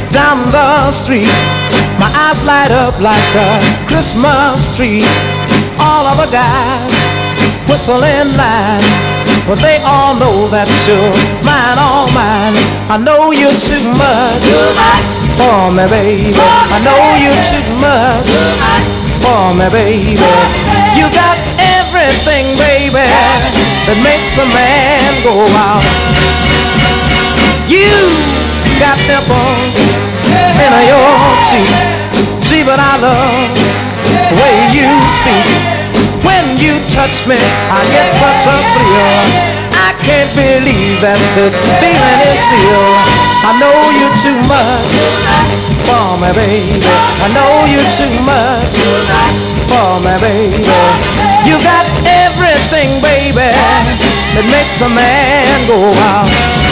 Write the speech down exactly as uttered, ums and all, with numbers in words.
down the street. My eyes light up like a Christmas tree. All of the guys whistle in line, but they all know that you're mine, all mine. I know you're too much for me, baby. I know you're too much for me, baby. You got everything, baby, that makes a man go out. You got dimples in your cheek. Gee, but I love the way you speak. When you touch me, I get such a thrill. I can't believe that this feeling is real. I know you're too much for me, baby. I know you're too much for me, baby. You got everything, baby, that makes a man go out.